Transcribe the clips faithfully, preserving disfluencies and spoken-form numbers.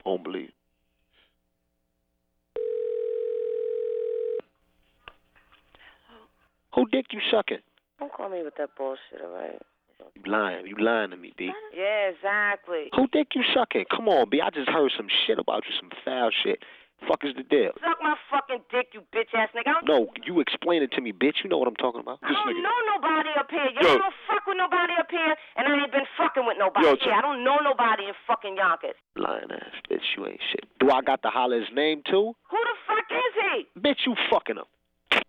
Don't believe. Who dick you sucking? Don't call me with that bullshit, alright? You lying. You lying to me, B. Yeah, exactly. Who dick you sucking? Come on, B. I just heard some shit about you, some foul shit. Fuck is the deal? Suck my fucking dick, you bitch ass nigga. No, you explain it to me, bitch. You know what I'm talking about. I don't nigga. know nobody up here. Y'all don't fuck with nobody up here, and I ain't been fucking with nobody. Yo, yeah, I don't know nobody in fucking Yonkers. Lying ass bitch, you ain't shit. Do I got to holler his name too? Who the fuck is he? Bitch, you fucking him.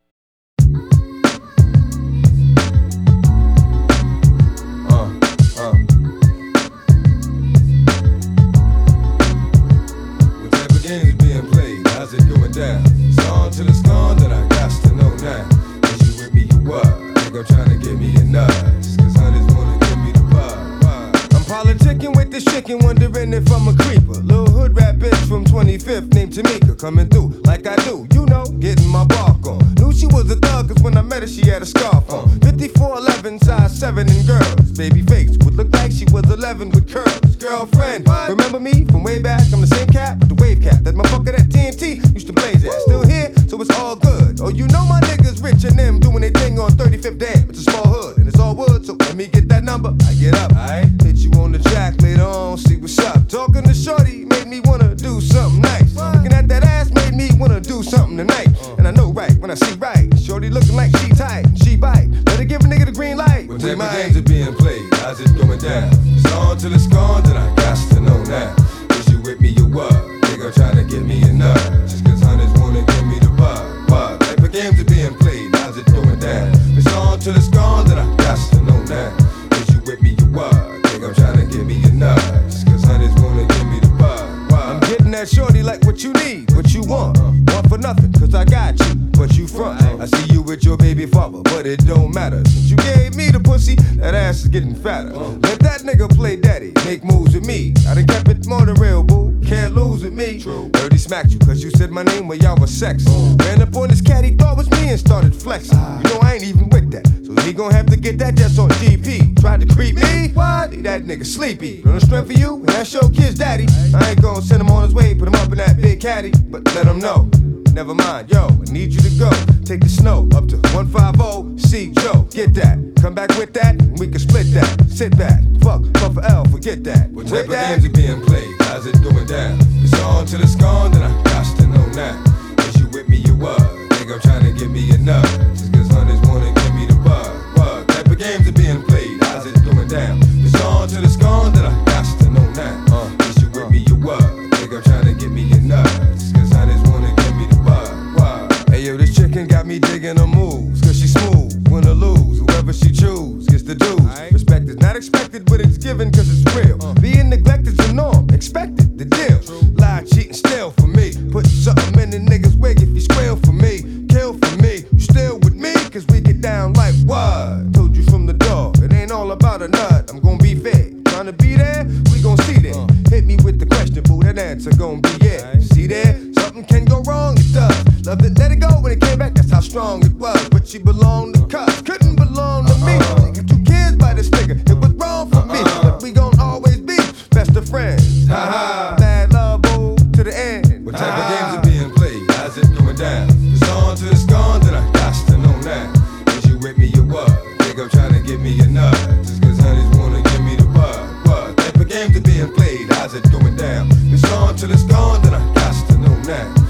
Games being played, how's it going down? It's on till it's gone, then I got to know now. Is you with me, you what? Think I'm trying to get me a nut, just cause honey's wanna give me the vibe. I'm politicking with this chicken, wondering if I'm a creeper. Little hood rap bitch from twenty-fifth named Tamika, coming through like I do, you know, getting my bark on. Knew she was a thug cause when I met her she had a scarf on. fifty-four eleven, size seven and girls. Baby face would look like she was eleven with curls. Girlfriend, remember me from way back? I'm the same cat with the wave cap. That motherfucker that T N T used to blaze at. Still here, so it's all good. Oh, you know my niggas rich and them doing their thing on thirty-fifth Dam. It's a small hood and it's all wood, so let me get that number. I get up, I hit you on the track later on, see what's up. Talking to shorty made me wanna do something nice. Looking at that ass made me wanna do something tonight. And I know right when I see right. Shorty looking like she tight, she bite. Let her give a nigga the green light. What type of games are being played? How's it going down? It's on till it's gone, then I got to know now. Is you with me, you what? Nigga trying to get me a nut, just cause honey's wanna give me the bug. What type of games are being played? How's it going down? It's on till it's gone, then I got to know now. Is you with me, you what? Nigga trying to give me a nut, just cause honey's wanna give me the bug. I'm getting that shorty like what you need, what you want. Want for nothing, cause I got you, but you front. I see you with your baby father, but it don't matter. Since you gave me the pussy, that ass is getting fatter. Let that nigga play daddy, make moves with me. I done kept it more than real, boo. Can't lose with me. Dirty smacked you, cause you said my name when y'all was sexy. Ran up on this cat, he thought was me and started flexing. You know I ain't even with that, so he gon' have to get that just on G P. Tried to creep me? What? That nigga sleepy. On the strength for you, and that's your kid's daddy. I ain't gon' send him on his way, put him up in that big caddy. But let him know. Never mind, yo, I need you to go. Take the snow up to one fifty, see Joe, get that. Come back with that, and we can split that. Sit back, fuck, fuck for L, forget that. What type of games are being played? How's it going down? It's on till it's gone, then I got to know now. Is you with me, you what? Think I'm trying to get me a nut, just cause honey's wanna give me the bug. What type of games are being played? How's it going down? It's on till it's gone, then I got to know now. Uh, is you with me, you what? Think I'm trying to get me a nut, just cause honey's wanna give me the Hey yo, this chicken got me digging her moves, cause she smooth, win or lose, whoever she choose gets the dues. Right. Respect is not expected, but it's given cause it's real. Uh. Being neglected is the norm, expected, the deal. True. Lie, cheat, and steal for me. Put something in the nigga's wig if you squeal for me. Kill for me, you still with me, cause we get down like what? Told you from the door, it ain't all about a nut, I'm gonna be fair. Trying to be there, we gon' see there. Uh. Hit me with the question, boo, that answer gon' be yeah. Right. See there, something can go wrong, it does. Loved it, let it go when it came back, that's how strong it was. But she belonged to cuz, couldn't belong to me. She got two kids by this nigga, it was wrong for me. But we gon' always be best of friends. Ha ha, bad love, boo, to the end. What type of games are being played? How's it going down? It's on till it's gone, then I got to know now. Is you with me, you what? Think I'm trying to get me a nut, just cause honey's wanna give me the bug. What type of games are being played? How's it going down? It's on till it's gone, then I got to know now.